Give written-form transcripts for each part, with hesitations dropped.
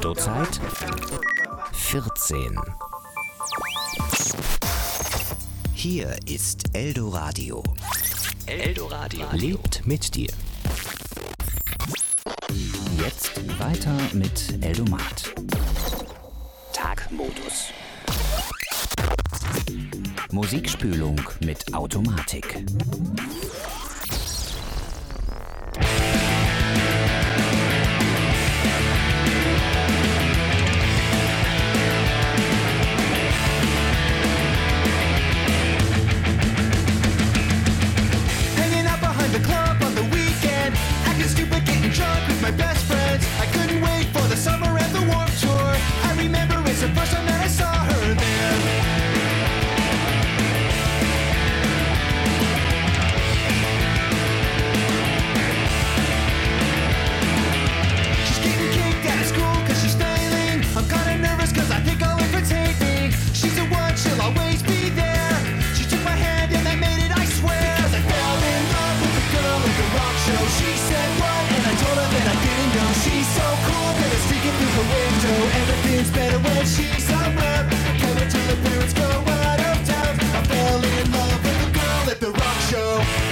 Portozeit 14. Hier ist Eldoradio. Eldoradio lebt mit dir. Jetzt weiter mit Eldomat. Tagmodus. Musikspülung mit Automatik. My best friends, I couldn't wait for the summer and the Warped Tour. I remember it's the first time that I saw her there. She's getting kicked out of school cause she's failing. I'm kinda nervous cause I think I'll infiltrate me. She's the one, she'll always be there. She took my hand and I made it, I swear. Cause I fell in love with the girl at the rock show. She said what? And I told her that I didn't know. She's so cool that it's sneaking through the window. Everything's better when she's around. Can't wait till the parents go out of town. I fell in love with the girl at the rock show.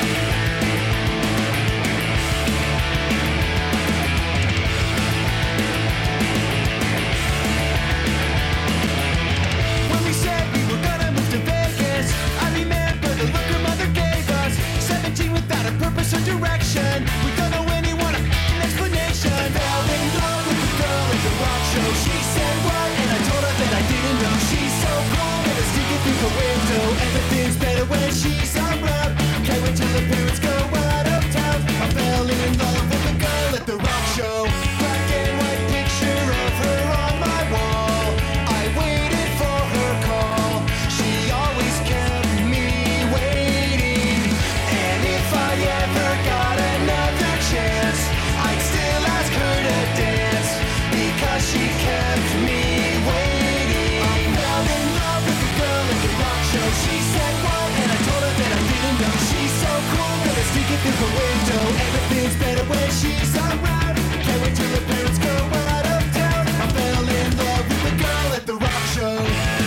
When we said we were gonna move to Vegas, I remember the look her mother gave us. 17 without a purpose or direction. We don't know anyone an explanation. I fell in love with the girl at the rock show. She said what? And I told her that I didn't know. She's so cool that it's sneaking through the window. Everything's better when she's around. Can't wait till the parents go out of town. I fell in love with the girl at the rock show. Black and white picture of her on my wall. I waited for her call. She always kept me waiting. And if I ever got another chance, I'd still ask her to dance, because she kept me waiting. I fell in love with the girl at the rock show. She said what? And I told her that I didn't know. She's so cool that it's sneaking through the window. Everything's better when she's around. Can't wait till the parents go out of town. I fell in love with the girl at the rock show.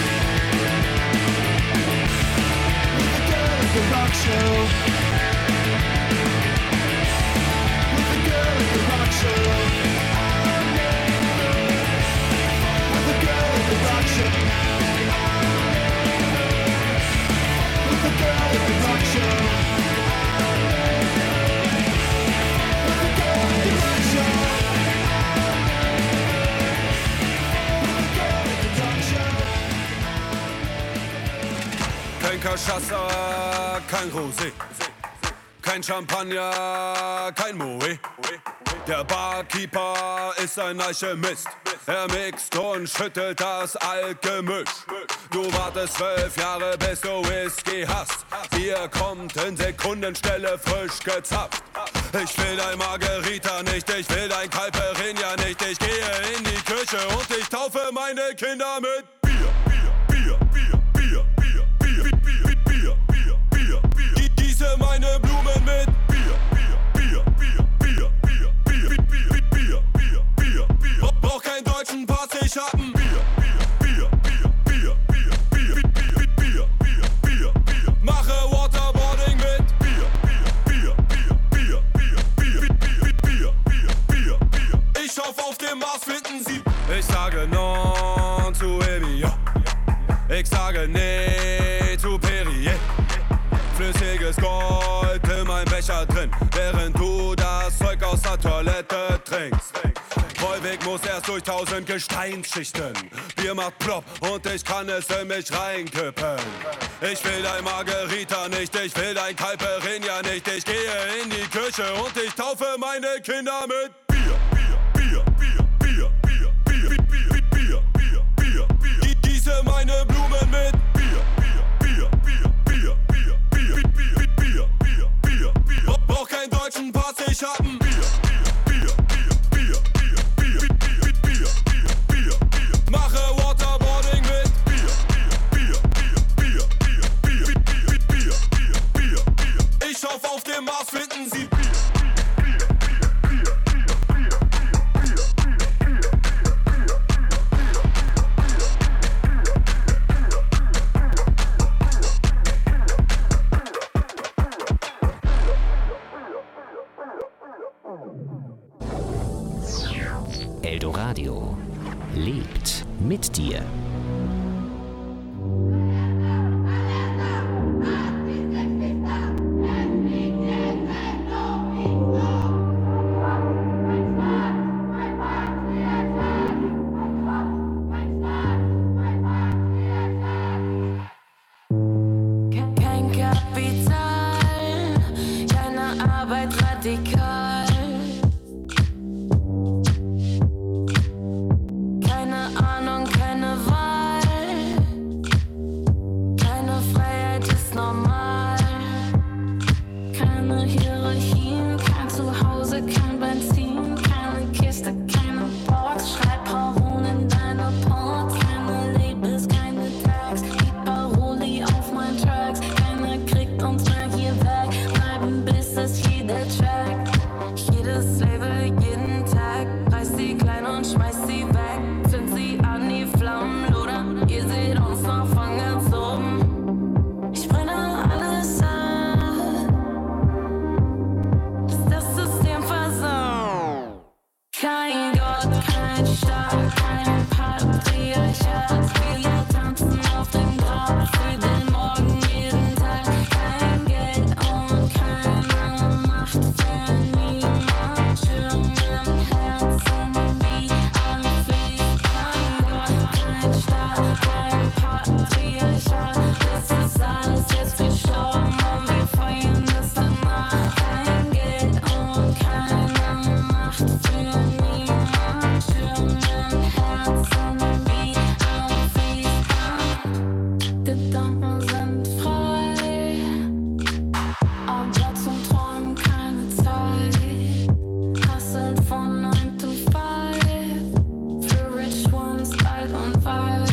With the girl at the rock show. With the girl at the rock show. With the girl at the rock show. With the girl at the rock show. With the girl at the rock show. With the girl at the rock show. Kein Cachaça, kein Rosé, kein Champagner, kein Moe. Der Barkeeper ist ein Alchemist. Er mixt und schüttelt das Algemisch. Du wartest 12 Jahre, bis du Whisky hast. Bier kommt in Sekundenstelle frisch gezapft. Ich will dein Margarita nicht, ich will dein Caipirinha nicht. Ich gehe in die Küche und ich taufe meine Kinder mit Bier, Bier, Bier, Bier, Bier, Bier, Bier, Bier, Bier, Bier, Bier. Gieße meine Blumen mit Bier, Bier, Bier, Bier, Bier, Bier, Bier, Bier, Bier, Bier, Bier. Brauch keinen deutschen Pass, ich hab ein Bier, Bier, Bier, Bier, Bier, Bier, Bier, Bier, Bier, Bier, Bier. Mache Waterboarding mit Bier, Bier, Bier, Bier, Bier, Bier, Bier, Bier, Bier, Bier, Bier. Ich schauf auf dem Mars, finden Sie. Ich sage non zu Evian. Ich sage nee zu Perrier. Flüssiges Gold in meinem Becher drin, während du das Zeug aus der Toilette trinkst. Volvic muss erst durch 1000 Gesteinsschichten. Bier macht plopp und ich kann es in mich reinkippen. Ich will dein Margarita nicht, ich will dein Caipirinha nicht. Ich gehe in die Küche und ich taufe meine Kinder mit Bier, Bier, Bier, Bier, Bier, Bier, Bier, Bier, Bier, Bier, Bier. Gieße meine Blumen mit Bier, Bier, Bier, Bier, Bier, Bier, Bier, Bier, Bier, Bier, Bier. Brauch keinen deutschen Pass, ich hab ein Bier, Bier, Bier, Bier, Bier, Bier, Bier, Bier, Bier, Bier. Mache Waterboarding mit Bier, Bier, Bier, Bier, Bier, Bier, Bier, Bier, Bier, Bier, Bier. Ich schauf auf dem Mars, finden Sie Bier, Bier, Bier, Bier, Bier, Eldoradio lebt mit dir. Kein Kapital, keine Arbeit radikal. Keine Ahnung, keine Wahl. Keine Freiheit ist normal. Keine Hierarchien, kein Zuhause, kein Benzin. Keine Kiste, keine Box. Schreib Parolen in deine Ports. Keine Labels, keine Tags. Die Paroli auf meinen Tracks. Keiner kriegt uns mehr hier weg. Bleiben bis es jeder checkt. Jedes Label, jeden Tag. Reiß sie klein und schmeiß sie weg. Zünd sie an, die Flammen lodern. Ihr seht uns noch von ganz oben. Ich brenne alles ab. Ist das System versaut? Kein Gott, kein Staat, kein Patriarchat. Wir tanzen auf dem Grab für den Morgen jeden Tag. Kein Geld und keine Macht für niemand. Schirm im Herzen wie ein Flieg. Kein Gott, kein Staat, kein Patriarchat. Das ist alles jetzt gestorben und wir feiern das danach. Kein Geld und keine Macht für niemand. Schirm im Herzen wie ein Flieg. Gedanken sind frei, aber zum Träumen keine Zeit. Hustelt von 9 to 5, für Rich Ones, alt und weiß.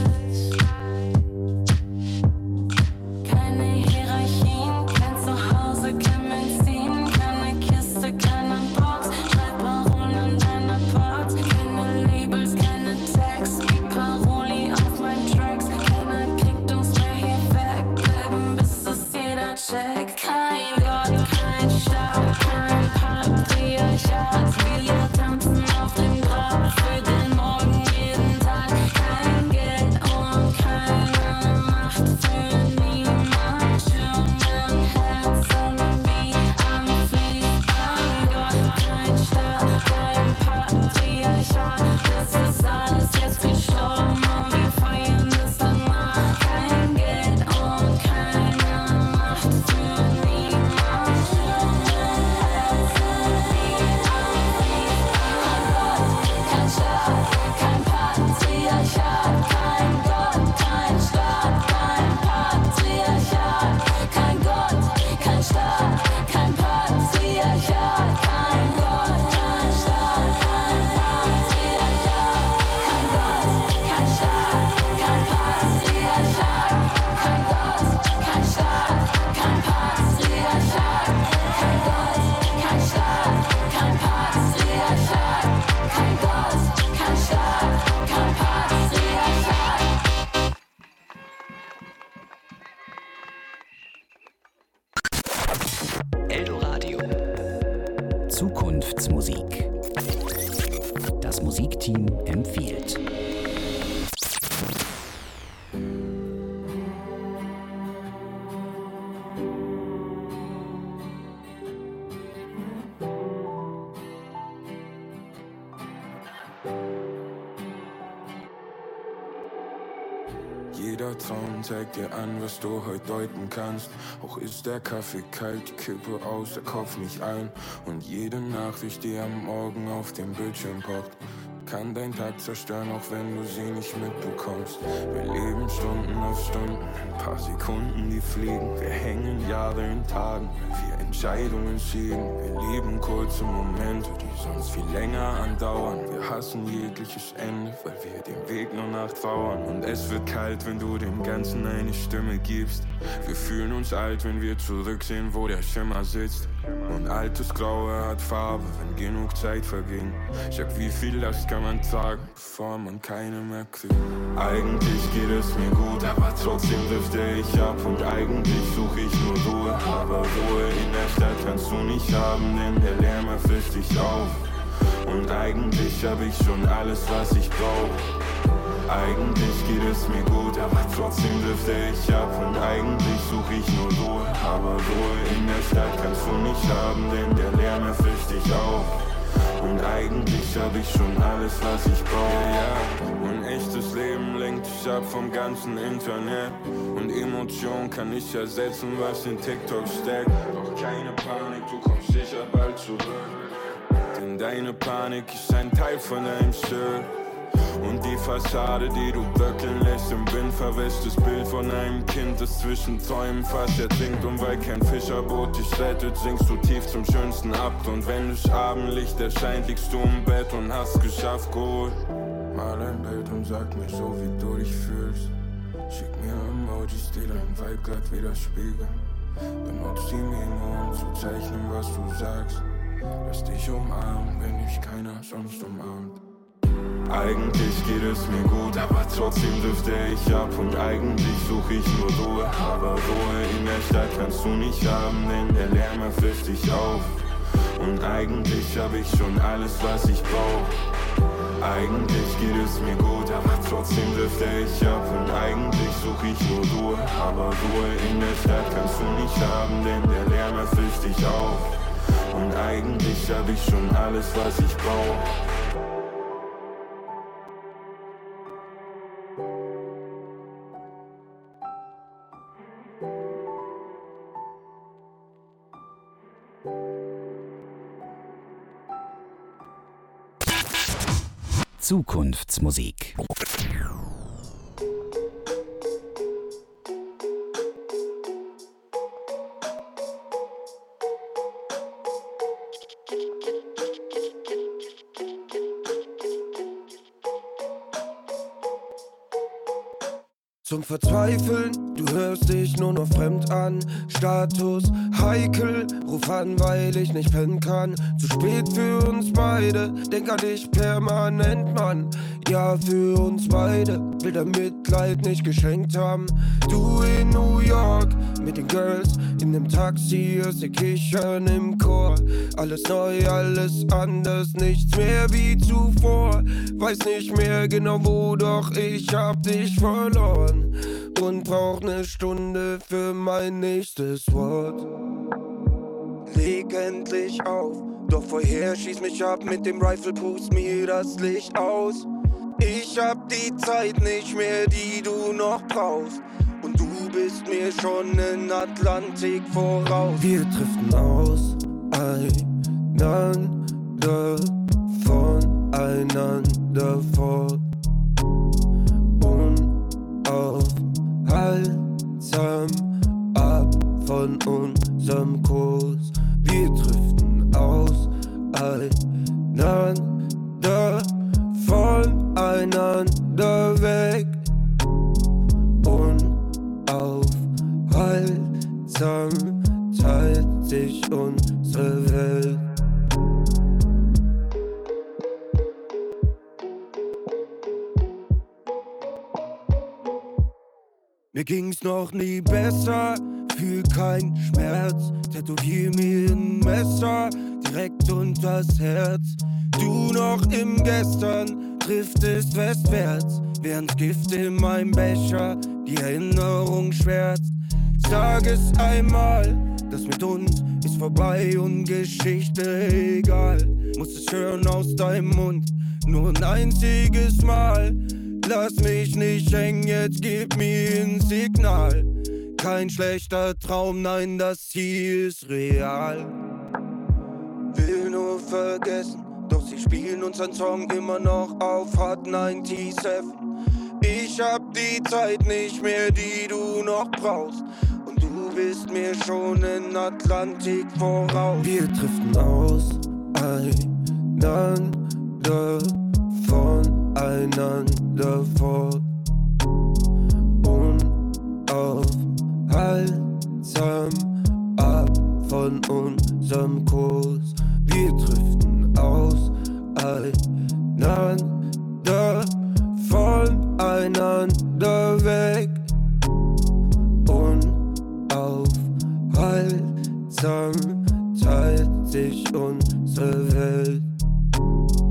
Keine Hierarchien, kein Zuhause, kein Benzin. Keine Kiste, keine Box. Schreib Parolen in deine Parts. Keine Labels, keine Tags. Wie Paroli auf meinen Tracks. Keiner kriegt uns mehr hier weg. Bleiben bis es jeder checkt. Kein Gott, kein Staat, kein Patriarchat. Wir tanzen auf dem Grab für den Morgen jeden Tag. Kein Geld und keine Macht für niemand. Schirm im Herzen wie ein Flieg. Kein Gott, kein Staat, kein Patriarchat. Das ist alles jetzt gestorben und wir feiern das danach. Kein Geld und keine Macht für niemand. Schirm im Herzen wie ein Flieg. Kein Staat, kein Patriarchat. Kein Gott, kein Staat, kein Patriarchat. Kein Gott, kein Staat, kein Patriarchat. Kein Gott, kein Staat, kein Patriarchat. Kein Gott, kein Staat, kein Patriarchat. Kein Gott, kein Staat, kein Patriarchat. Kein Gott, kein Staat, kein Patriarchat. Kein Gott, kein Staat, kein Patriarchat. Eldoradio. Zukunftsmusik. Das Musikteam empfiehlt. Jeder Traum zeigt dir an, was du heute deuten kannst. Auch ist der Kaffee kalt, die Kippe aus, der Kopf nicht ein. Und jede Nachricht, die am Morgen auf dem Bildschirm poppt, kann dein Tag zerstören, auch wenn du sie nicht mitbekommst. Wir leben Stunden auf Stunden, ein paar Sekunden, die fliegen. Wir hängen Jahre in Tagen, weil wir Entscheidungen schieben. Wir lieben kurze Momente, die sonst viel länger andauern. Wir hassen jegliches Ende, weil wir dem Weg nur nachtrauern. Und es wird kalt, wenn du dem Ganzen eine Stimme gibst. Wir fühlen uns alt, wenn wir zurücksehen, wo der Schimmer sitzt. Und altes Graue hat Farbe, wenn genug Zeit verging. Sag, wie viel Last kann man tragen, bevor man keine mehr kriegt. Eigentlich geht es mir gut, aber trotzdem drifte ich ab. Und eigentlich suche ich nur Ruhe, aber Ruhe in der Stadt kannst du nicht haben, denn der Lärm erfrischt dich auf. Und eigentlich hab ich schon alles, was ich brauch. Eigentlich geht es mir gut, aber trotzdem drifte ich ab. Und eigentlich such ich nur Ruhe, aber Ruhe in der Stadt kannst du nicht haben, denn der Lärm erfrischt dich auf. Und eigentlich hab ich schon alles, was ich brauch. Ja, und echtes Leben lenkt dich ab vom ganzen Internet. Und Emotion kann nicht ersetzen, was in TikTok steckt. Doch keine Panik, du kommst sicher bald zurück. Denn deine Panik ist ein Teil von deinem Stück. Und die Fassade, die du bröckeln lässt im Wind, verwäscht das Bild von einem Kind, das zwischen Träumen fast ertrinkt. Und weil kein Fischerboot dich rettet, sinkst du tief zum schönsten Abt. Und wenn das Abendlicht erscheint, liegst du im Bett und hast geschafft, gut. Mal ein Bild und sag mir so, wie du dich fühlst. Schick mir Emojis, die dein Vibe grad widerspiegeln. Benutz die Memo, um zu zeichnen, was du sagst. Lass dich umarmen, wenn dich keiner sonst umarmt. Eigentlich geht es mir gut, aber trotzdem drifte ich ab. Und eigentlich suche ich nur Ruhe, aber Ruhe in der Stadt kannst du nicht haben, denn der Lärm erfrischt dich auf. Und eigentlich hab ich schon alles, was ich brauch. Eigentlich geht es mir gut, aber trotzdem drifte ich ab. Und eigentlich suche ich nur Ruhe, aber Ruhe in der Stadt kannst du nicht haben, denn der Lärm erfrischt dich auf. Und eigentlich hab ich schon alles, was ich brauch. Zukunftsmusik. Zum Verzweifeln, du hörst dich nur noch fremd an. Status heikel, ruf an, weil ich nicht pennen kann. Zu spät für uns beide, denk an dich permanent, Mann. Ja, für uns beide, will dein Mitleid nicht geschenkt haben. Du in New York, mit den Girls in dem Taxi, hörst die Kichern im Chor. Alles neu, alles anders, nichts mehr wie zuvor. Weiß nicht mehr genau wo, doch ich hab dich verloren. Und brauch ne Stunde für mein nächstes Wort. Leg endlich auf, doch vorher schieß mich ab mit dem Rifle, pust mir das Licht aus. Ich hab die Zeit nicht mehr, die du noch brauchst. Und du bist mir schon in Atlantik voraus. Wir driften aus, einander, voneinander fort. Unaufhaltsam ab von unserem Kurs. Wir driften aus, einander, voneinander weg. Unaufhaltsam teilt sich unsere Welt. Mir ging's noch nie besser, fühl keinen Schmerz. Tätowier mir ein Messer direkt unters Herz. Du noch im Gestern driftest westwärts, während Gift in meinem Becher die Erinnerung schwärzt. Sag es einmal, das mit uns ist vorbei und Geschichte egal. Muss es hören aus deinem Mund, nur ein einziges Mal. Lass mich nicht hängen, jetzt gib mir ein Signal. Kein schlechter Traum, nein, das hier ist real. Will nur vergessen, doch sie spielen unseren Song immer noch auf Hot 97. Ich hab die Zeit nicht mehr, die du noch brauchst. Und du bist mir schon in Atlantik voraus. Wir driften aus, einander, voneinander fort. Unaufhaltsam ab von unserem Kurs. Wir driften aus, einander, voneinander weg. Unaufhaltsam teilt sich unsere Welt.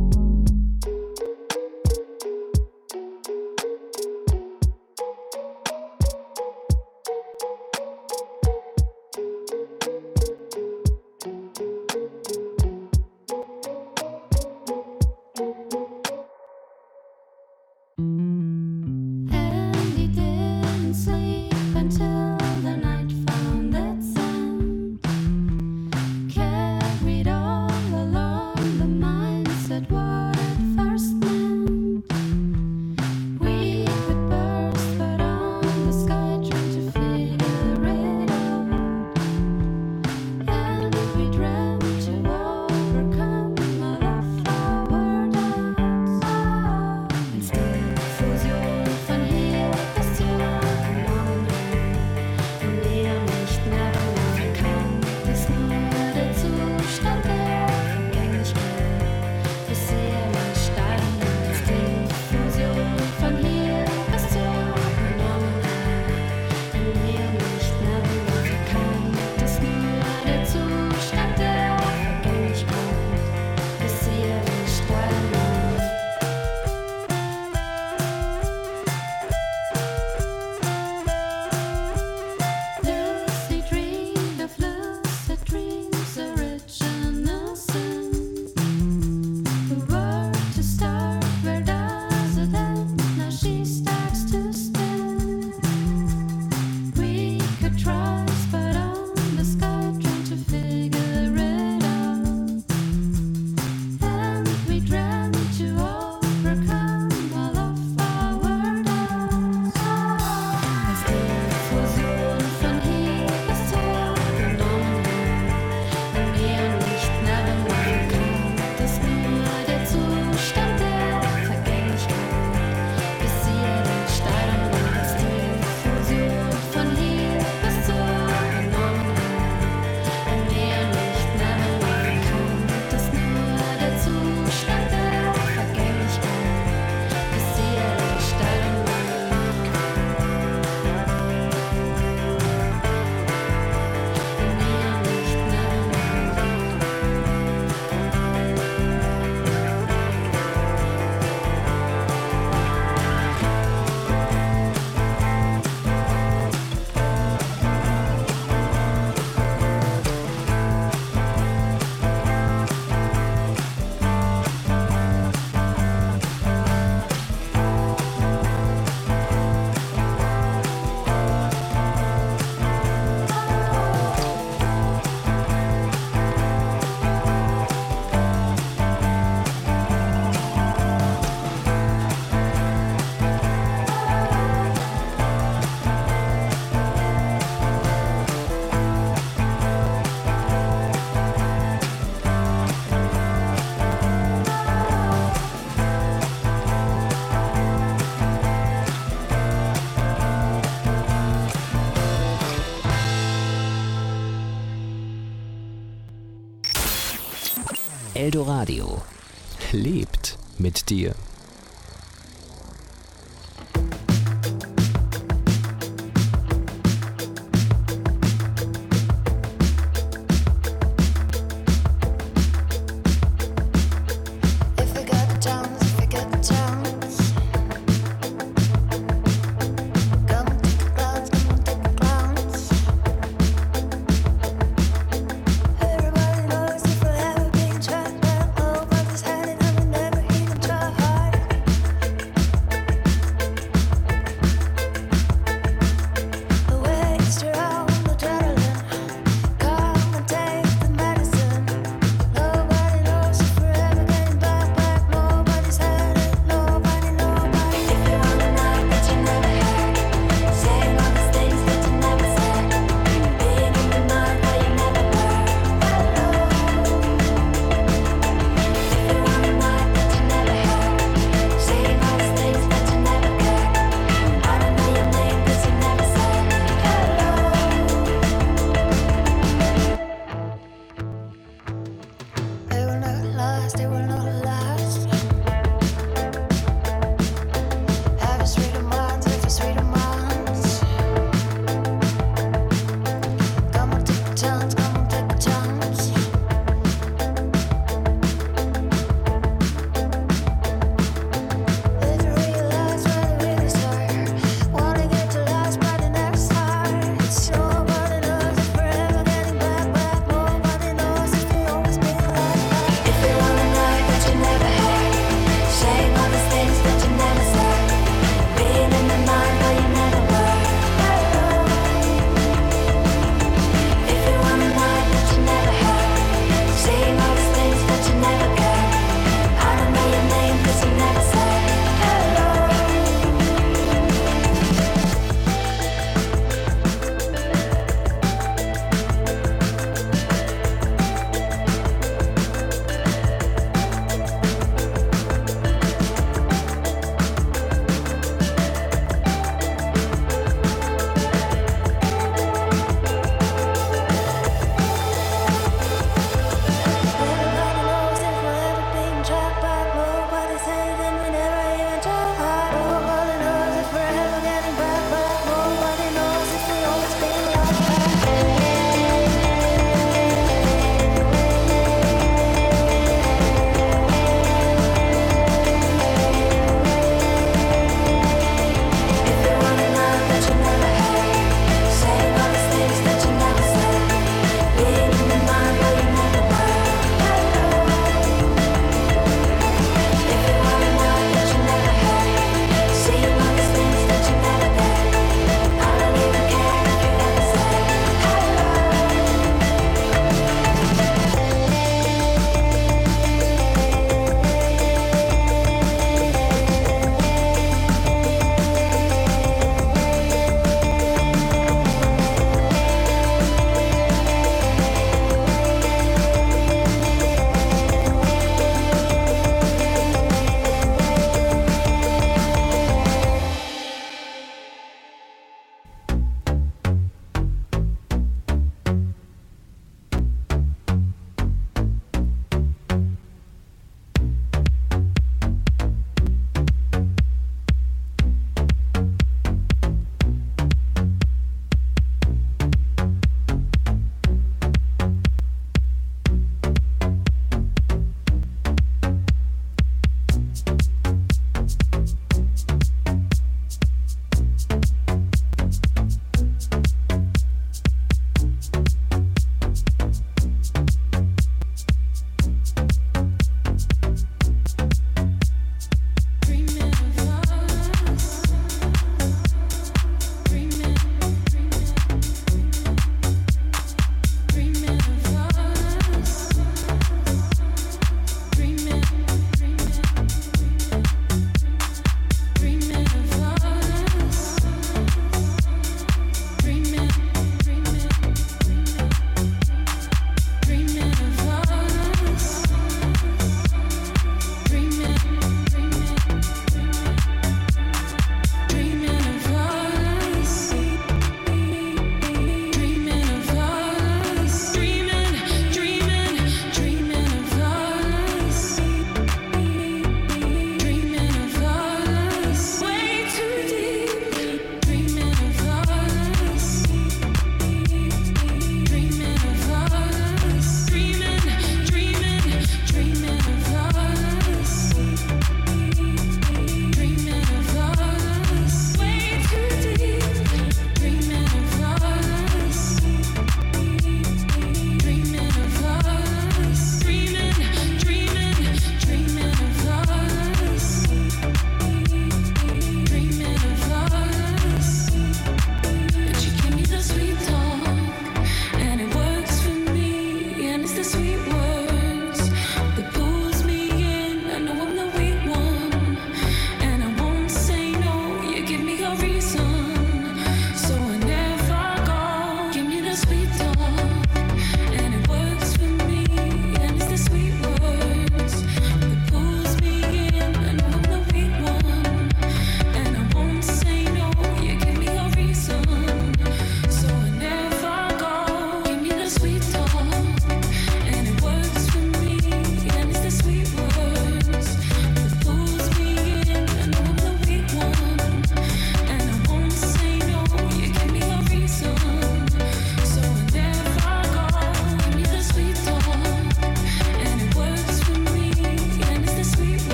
Eldoradio lebt mit dir. Everybody knows if I ever been trapped, but all what is hiding, I will never even try hard.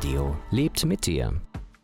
Radio lebt mit dir.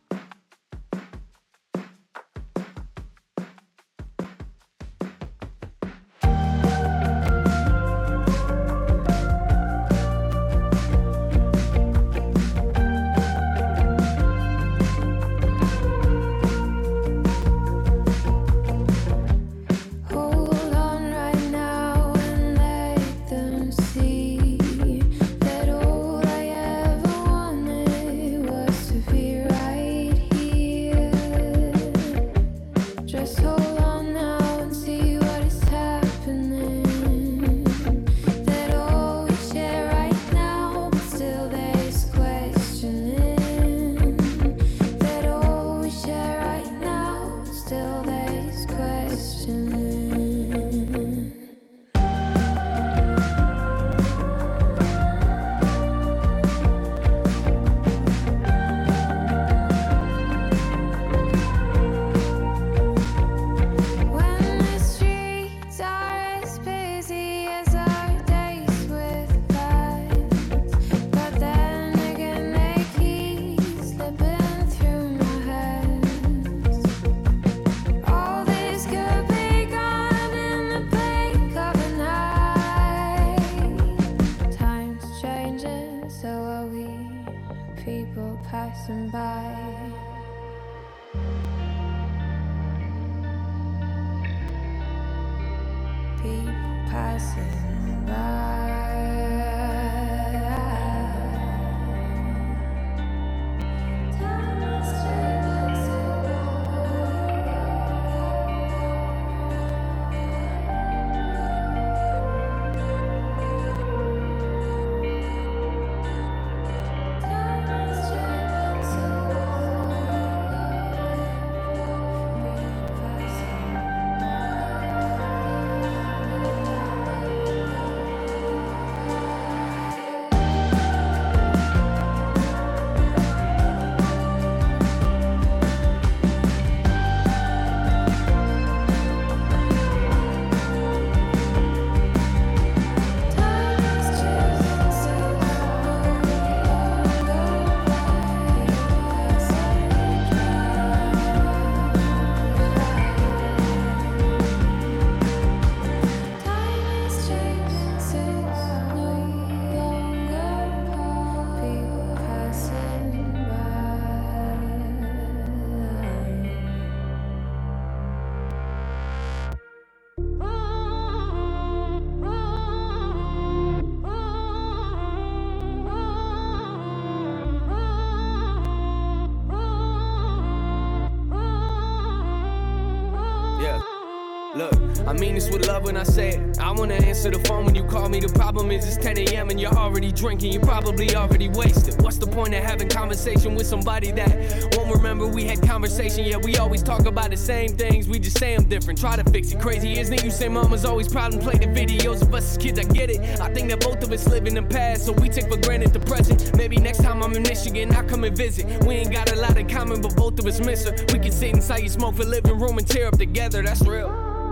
I mean this with love when I say it. I wanna answer the phone when you call me. The problem is it's 10 a.m. and you're already drinking. You're probably already wasted. What's the point of having conversation with somebody that won't remember we had conversation? Yeah, we always talk about the same things, we just say them different. Try to fix it. Crazy, isn't it? You say mama's always proud and play the videos of us as kids. I get it. I think that both of us live in the past, so we take for granted the present. Maybe next time I'm in Michigan, I'll come and visit. We ain't got a lot in common, but both of us miss her. We can sit inside your smoke for living room and tear up together. That's real.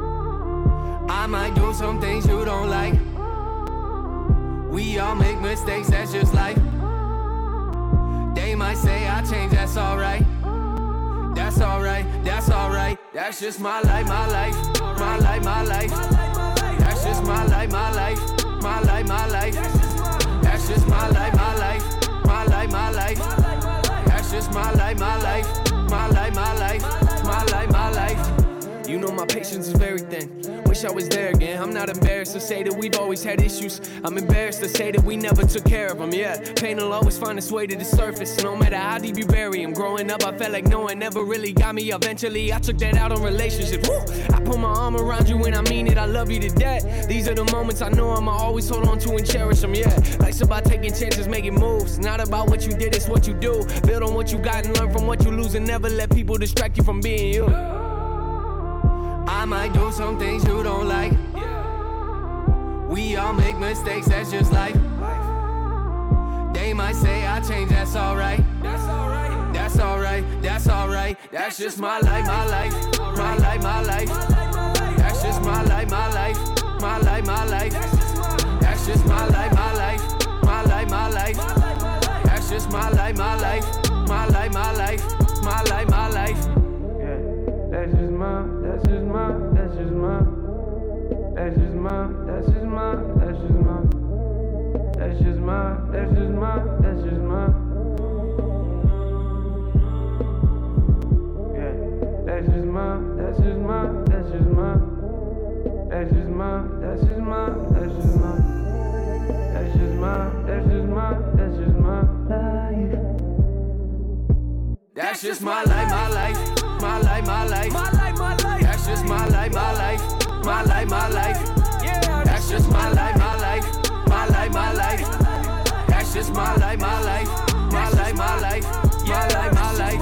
I might do some things you don't like. We all make mistakes, that's just life. They might say I change, that's alright. That's alright, that's alright. That's just my life, my life. My life, my life. That's just my life, my life. My life, my life. That's just my life, my life. My life, my life. That's just my life, my life. My life, my life. My life, my life. You know my patience is very thin. Wish I was there again. I'm not embarrassed to say that we've always had issues. I'm embarrassed to say that we never took care of them. Yeah, pain will always find its way to the surface. No matter how deep you bury them. Growing up, I felt like no one ever really got me. Eventually, I took that out on relationships. Woo! I put my arm around you and I mean it. I love you to death. These are the moments I know I'ma always hold on to and cherish them. Yeah, life's about taking chances, making moves. Not about what you did, it's what you do. Build on what you got and learn from what you lose. And never let people distract you from being you. I might do some things you don't like. We all make mistakes, that's just life. They might say I change, that's alright. That's alright, that's alright, that's alright. That's just my life, my life. My life, my life. That's just my life, my life. My life, my life. That's just my life, my life. My life, my life. That's just my life, my life, my life, my life, my life, my life. Yeah, that's just my, that's just my, that's just my, that's just my, that's just my, that's just my, that's just my, that's just my, that's just my. Yeah, that's just my, that's just my, that's just my, that's just my, that's just my, that's just my. That's just my, that's just my, that's just my life. That's just my life, my life, my life, my life, my life, my life. That's just my life, my life, my life, my life. Yeah, that's just my life, my life, my life, my life. That's just my life, my life, my life, my life, my life, my life.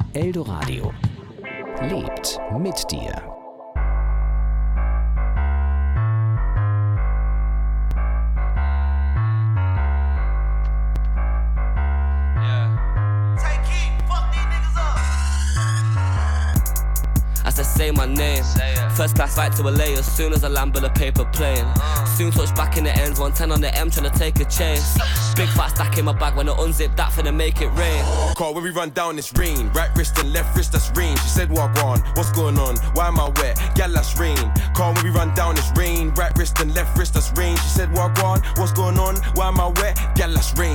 Eldoradio lebt mit dir. As I say my name, first class flight to LA as soon as I land with a paper plane. Soon touch back in the ends, 110 on the M trying to take a chase. Big fat stack in my bag when I unzip that finna make it rain. Call when we run down this rain. Right wrist and left wrist, that's rain. She said, Wagwan, what's going on? Why am I wet? Gal, that's rain. Call when we run down this rain. Right wrist and left wrist, that's rain. She said, Wagwan, what's going on? Why am I wet? Gal, that's rain.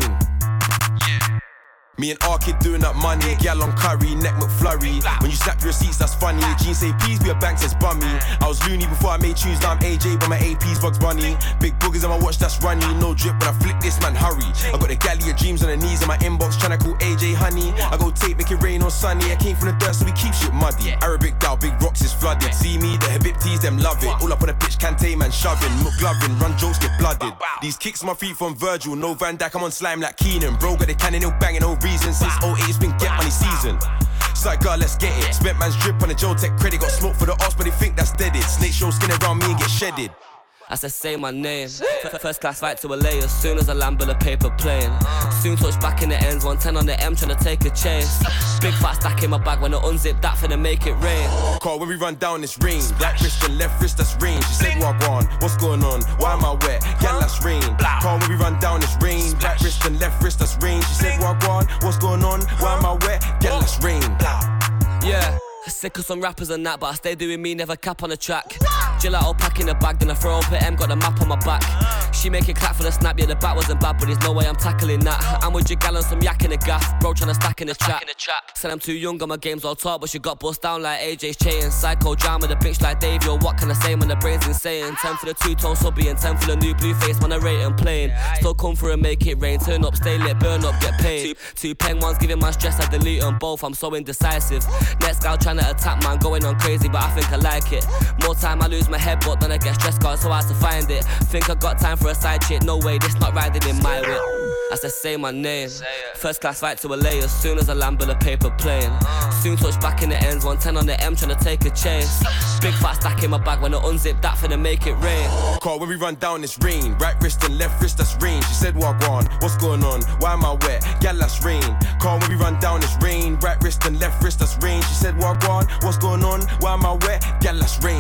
Me and R-Kid doing up money, gal on curry, neck McFlurry. When you snap your receipts, that's funny. Jeans say please be a bank says bummy. I was loony before I made tunes, now I'm AJ, but my AP's Bugs Bunny. Big boogers on my watch, that's runny. No drip when I flick this, man, hurry. I got the galley of dreams on the knees in my inbox, tryna call AJ honey. I go tape, make it rain on sunny. I came from the dirt, so we keep shit muddy. Arabic down, big rocks is flooded. See me, the Habibtis, them love it. All up on the pitch, Kante, man, shoving. McGlovin, run jokes, get blooded. These kicks on my feet from Virgil, no Van Dijk, I'm on slime like Keenan. Bro, got the cannon, no banging, no reason. Since 08, it's been get money season. Side girl, let's get it. Spent man's drip on the Joe Tech credit. Got smoke for the arse, but they think that's deaded. Snake show skin around me and get shedded. As I say my name, first class flight to LA as soon as I land with a paper plane. Soon touch back in the ends, 110 on the M trying to take a chase. Big fat stack in my bag when I unzip that finna make it rain. Call when we run down this rain. Right wrist and left wrist, that's rain. She said, Wagwan, what's going on? Why am I wet? Gal, that's rain. Call when we run down this rain. Right wrist and left wrist, that's rain. She said, Wagwan, what's going on? Why am I wet? Gal, that's rain. Yeah. Sick of some rappers and that, but I stay doing me, never cap on the track. Gelato pack in the bag, then I throw up at M, got the map on my back. She make it clap for the snap, yeah the bat wasn't bad, but there's no way I'm tackling that. I'm with your gal and some yak in the gaff, bro tryna stack in the trap. Said I'm too young and my game's all talk, but she got bust down like AJ's chain. Psycho drama, the bitch like Dave, yo what can I say when the brain's insane? 10 for the two-tone subby and 10 for the new blue face, man I rate and plain. Still come through and make it rain, turn up, stay lit, burn up, get paid. Two pen ones giving my stress, I delete them both, I'm so indecisive. Next gal tryna attack man, going on crazy, but I think I like it. More time I lose my head, but then I get stressed, cause it's so hard to find it. Think I got time for a side chick, no way, this not riding in my whip. As I say my name, first class flight to LA as soon as I land with a paper plane. Soon touch back in the ends, 110 on the M tryna take a chase. Big fat stack in my bag when I unzip that finna make it rain. Call when we run down this rain. Right wrist and left wrist, that's rain. She said, Wagwan, what's going on? Why am I wet? Gal, that's rain. Call when we run down this rain. Right wrist and left wrist, that's rain. She said, Wagwan, what's going on? Why am I wet? Gal, that's rain.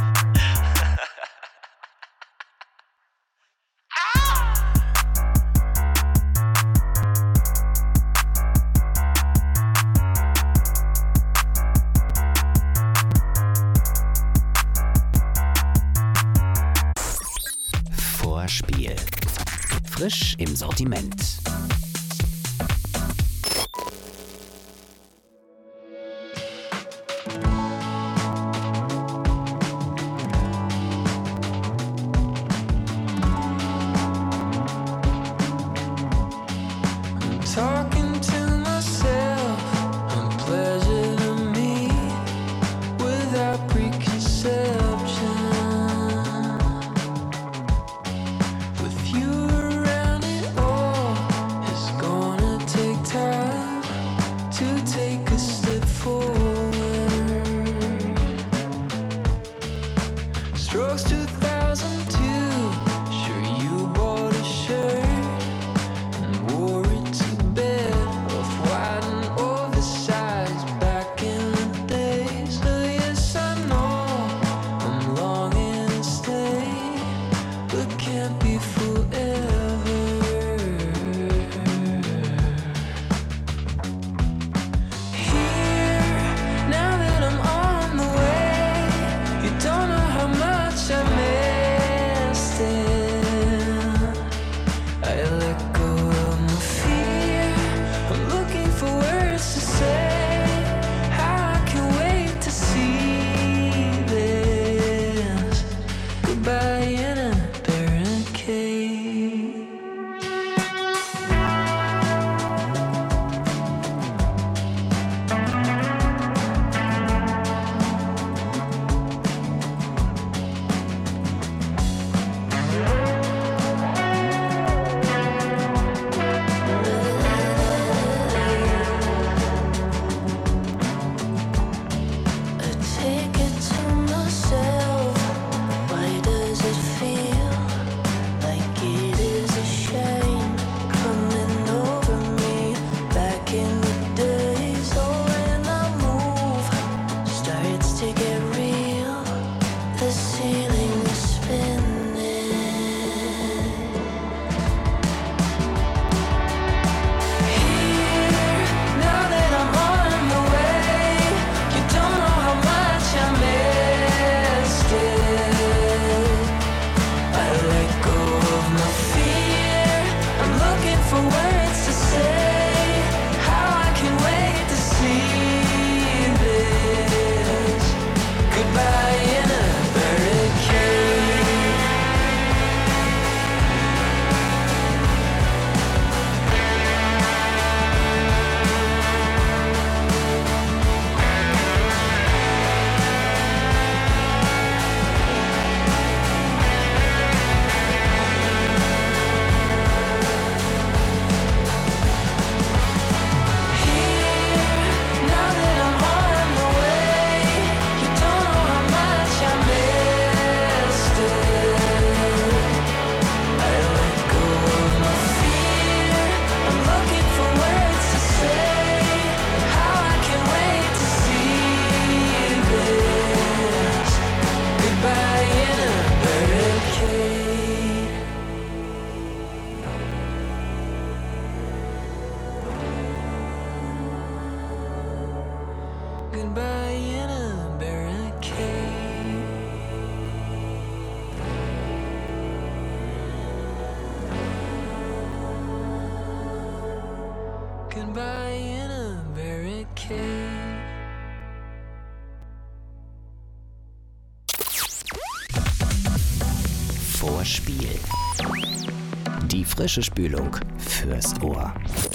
Vorspiel. Frisch im Sortiment. Talking to myself, unpleasure to me, without preconception. With you around, it all is gonna take time to take a step forward. Strokes 2002, sure you bought a shirt and wore it to bed, off-white and oversized back in the day. So yes, I know I'm longing to stay, but can't be forever. Here, now that I'm on the way, you don't know how much I missed it. I let go of my fear, I'm looking for words to say, how I can wait to see this goodbye in a barricade. feeling is spinning. Here, now that I'm on the way, you don't know how much I missed it. I let go of my fear. I'm looking for words to say. How I can wait to see this. Goodbye in a barricade. Now that I'm on the way, you don't know how much I missed it. I let go of my fear. I'm looking for words to say. How I can wait to see this. Goodbye in a barricade. Goodbye in a barricade. Goodbye in a barricade. Vorspiel. Die frische Spülung fürs Ohr.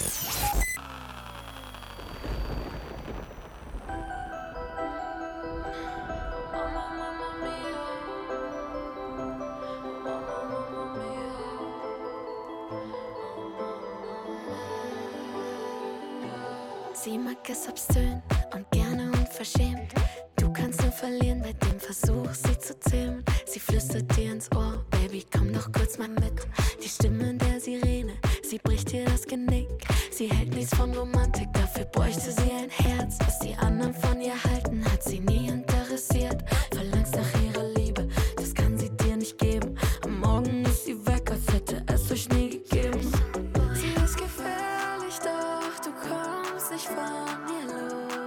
Sie mag es obszön und gerne unverschämt. Du kannst nur verlieren bei dem Versuch, sie zu zähmen. Sie flüstert dir ins Ohr, Baby, komm doch kurz mal mit. Die Stimme der Sirene, sie bricht dir das Genick. Sie hält nichts von Romantik, dafür bräuchte sie ein Herz. Was die anderen von ihr halten, hat sie nie interessiert. Verlangst nach ihrer Liebe, das kann sie dir nicht geben. Am Morgen ist sie weg, als hätte es euch nie gegeben. Sie ist gefährlich, doch du kommst nicht von ihr los.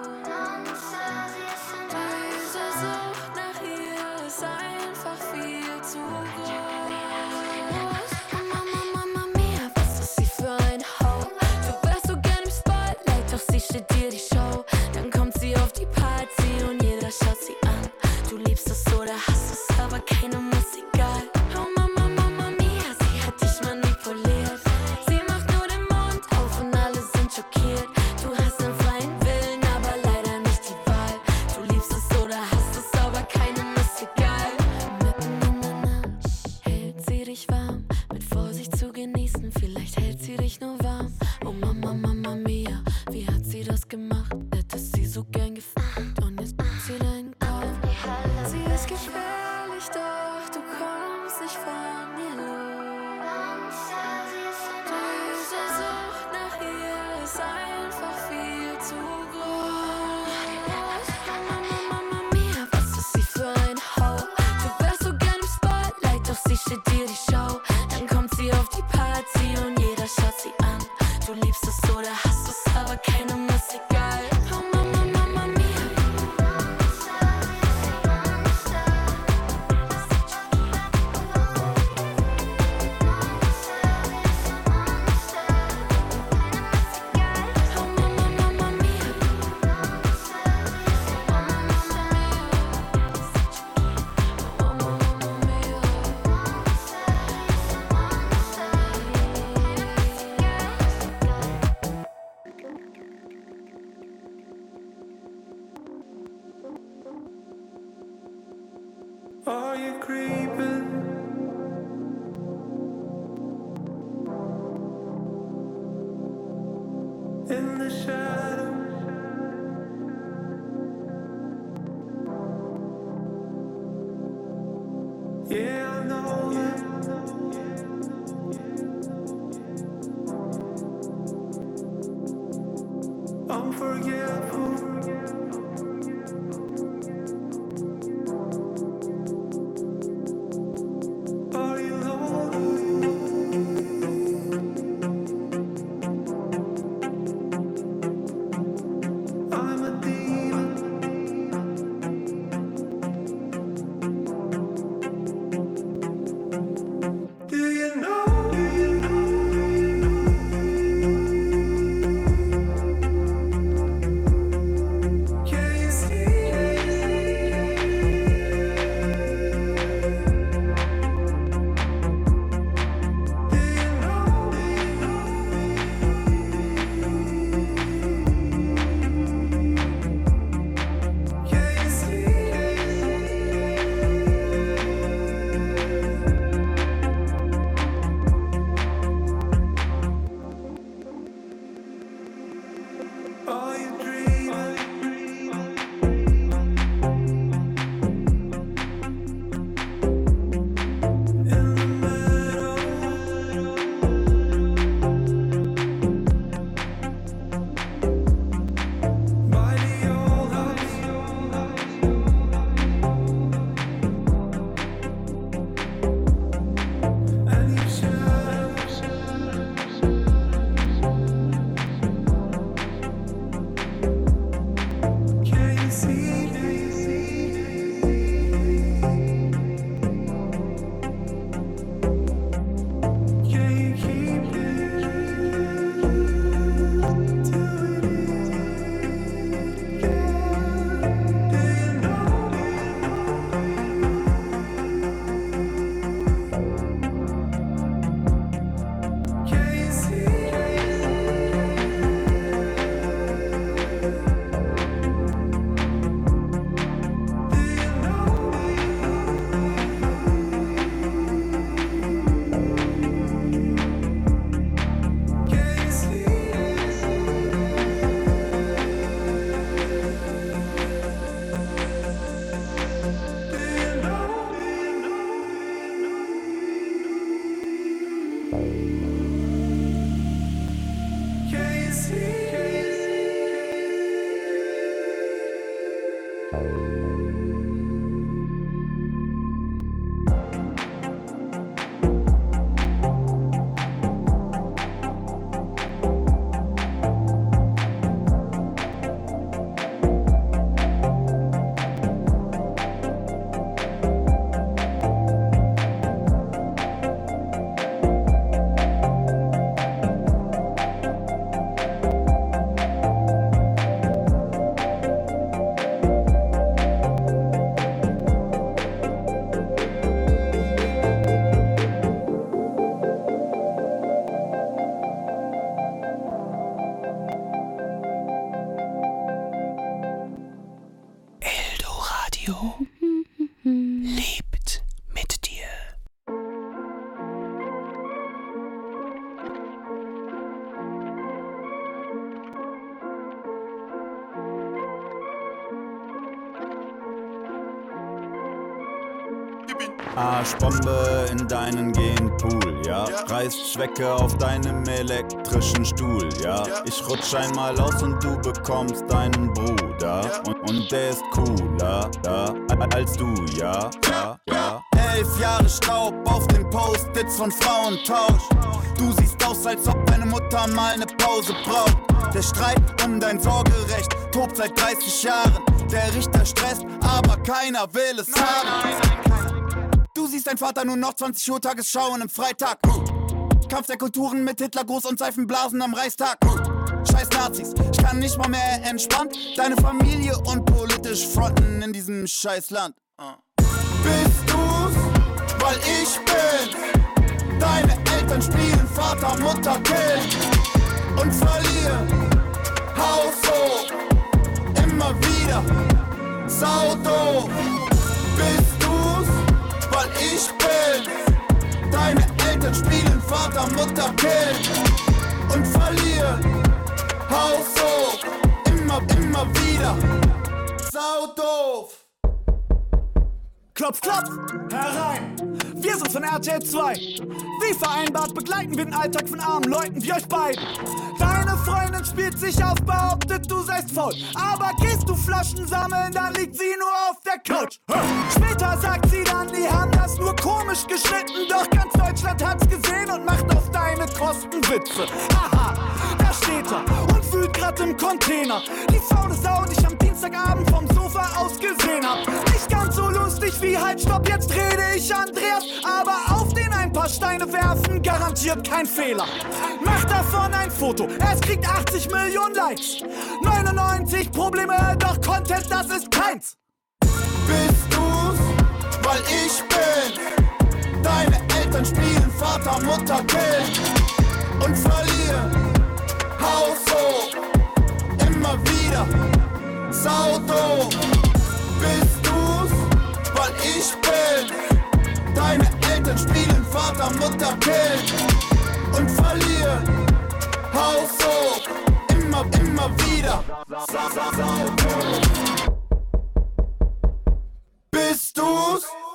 Diese Sucht nach ihr ist einfach viel zu groß. Mama mia, was ist sie für ein Ho? Du wärst so gern im Spotlight, doch sie steht dir die Show. Dann kommt sie auf die Party und jeder schaut sie an. Du liebst es oder hasst es, aber keinem ist egal. Oh Mama mia, sie hat dich manipuliert. Sie macht nur den Mund auf und alle sind schockiert. Du hast einen freien Willen, aber leider nicht die Wahl. Du liebst es oder hasst es, aber keinem ist egal. Mitten in der Nacht hält sie dich warm. Mit Vorsicht zu genießen, vielleicht hält sie dich nur warm. Oh Mama mia, wie hat sie das gemacht? Hättest sie so gern gefickt und jetzt macht sie deinen Kopf. Sie ist gefährlich, doch du kommst nicht von ihr los. Diese Sucht nach ihr ist einfach viel zu groß. Mama mia, was ist sie für ein Ho? Du wärst so gern im Spotlight, doch sie steht dir die Show. Dann kommt sie auf die Party und jeder schaut sie an. Du liebst es oder hasst es, aber keinem ist egal. Oh Mama mia. Oh Mama mia. Are you creeping? In the shadows. Yeah, I know it. Unforgettable. Lebt mit dir. Arschbombe in deinen Genpool, ja? Reißt Schwecke auf deinem elektrischen Stuhl, ja? Ich rutsch einmal aus und du bekommst deinen Bruder. Und der ist cooler, ja, als du, ja? 11 Jahre Staub auf den Post-its von Frauentausch. Du siehst aus, als ob deine Mutter mal eine Pause braucht. Der Streit um dein Sorgerecht tobt seit 30 Jahren. Der Richter stresst, aber keiner will es haben. Du siehst dein Vater nur noch 20 Uhr Tagesschau an einem Freitag. Kampf der Kulturen mit Hitlergruß und Seifenblasen am Reichstag. Scheiß Nazis, ich kann nicht mal mehr entspannt deine Familie und politisch fronten in diesem scheiß Land. Bist du's, weil ich bin? Deine Eltern spielen Vater, Mutter, Kind und verlieren. Haus hoch, immer wieder, saudoof. Bist du's, weil ich bin? Deine Eltern spielen Vater, Mutter, Kind und verlieren. Haus hoch, immer wieder, saudoof. Klopf, klopf, herein. Wir sind von RTL 2. Wie vereinbart begleiten wir den Alltag von armen Leuten wie euch beiden. Deine Freundin spielt sich auf, behauptet, du seist faul. Aber gehst du Flaschen sammeln, dann liegt sie nur auf der Couch. Später sagt sie dann, die haben das nur komisch geschnitten. Doch ganz Deutschland hat's gesehen und macht auf deine Kosten Witze. Haha, da steht er und wühlt grad im Container. Die faule Sau, die ich am Dienstagabend vom Sofa aus gesehen hab. Nicht ganz so lustig wie halt, stopp, jetzt rede ich Andreas. Aber auf den ein paar Steine werfen, garantiert kein Fehler. Mach davon ein Foto, es kriegt 80 Millionen Likes. 99 Probleme, doch Content, das ist keins. Bist du's, weil ich bin? Deine Eltern spielen Vater, Mutter, Kind und verlieren. Haus hoch, immer wieder, saudoof. Bist du's, weil ich bin? Deine Eltern spielen Vater, Mutter, Kind und verlieren. Haus hoch, immer wieder, saudoof. Bist du's?